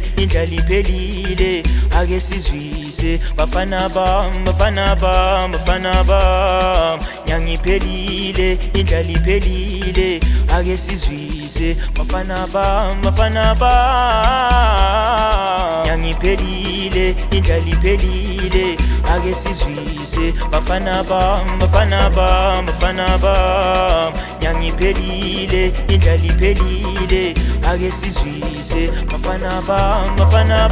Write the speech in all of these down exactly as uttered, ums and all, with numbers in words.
ngiyiphelile indlala iphelile ake sizwise bafana bam bafana bam bafana bam ngiyiphelile indlala iphelile ake sizwise bafana bam bafana bam ngiyiphelile indlala iphelile ake sizwise bafana bam bafana bam bafana bam ngiyiphelile indlala iphelile ake sizwise bafana bam bafana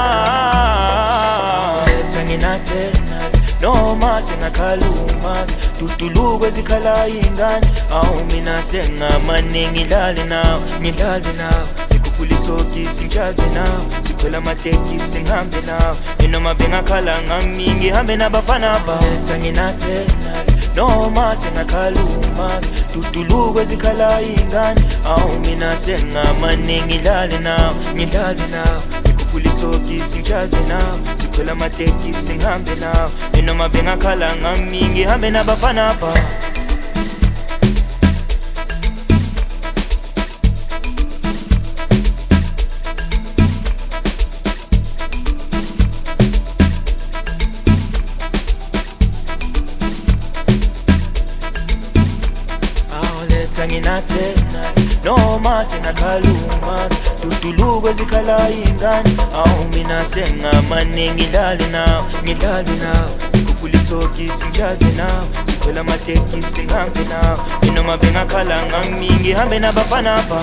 bam letha nginathena noma singakhaluma tutuluke ezikhala ingane awu mina sengamane ngidlale nawe ngidlale nawe ngikhulisokisi ngijave nawe sikhwela amatekisi ngihambe nawe noma bengakhala ngami ngihambe nabafana bam letha nginathena noma singakhaluma tutuluke ezikhala ingane awu mina sengamane ngidlale nawe ngidlale nawe ngikhulisokisi ngijave nawe sikhwela amatekisi ngihambe nawe noma bengakhala ngami ngihambe nabafana bam nginathena noma singakhaluma tutuluke ezikhala ingane awu mina sengamane ngidlale nawe ngidlale nawe ngikhulisokisi ngijave nawe sikhwela amatekisi ngihambe nawe noma bengakhala ngami ngihambe nabafana bam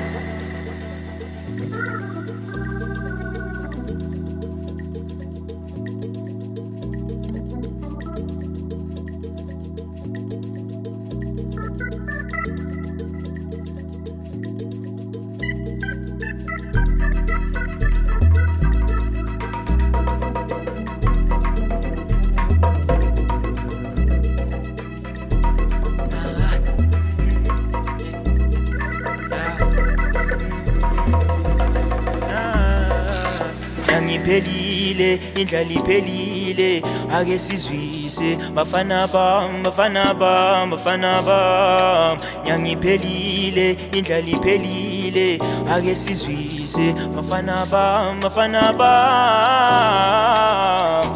ngiyiphelile indlala iphelile ake sizwise bafana bam bafana bam bafana bam ngiyiphelile indlala iphelile ake sizwise bafana bam bafana bam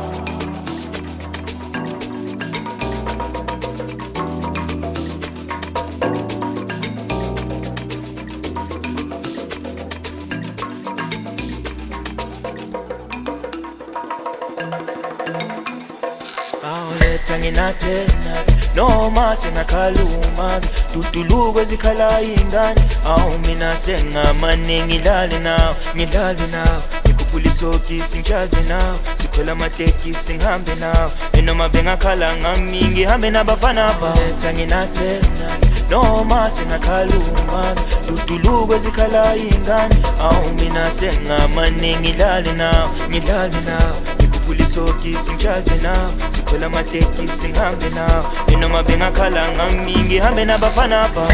nginathena noma singakhaluma tutuluke ezikhala ingane awu mina sengamane ngidlale nawe ngidlale nawe ngikhulisokisi ngijave nawe sikhwela amatekisi ngihambe nawe noma bengakhala ngami ngihambe nabafana bam letha nginathena noma singakhaluma tutuluke ezikhala ingane awu mina sengamane ngidlale nawe ngidlale nawe ngikhulisokisi ngijave nawe sikhwela amatekisi ngihambe nawe noma bengakhala ngami ngihambe nabafana bam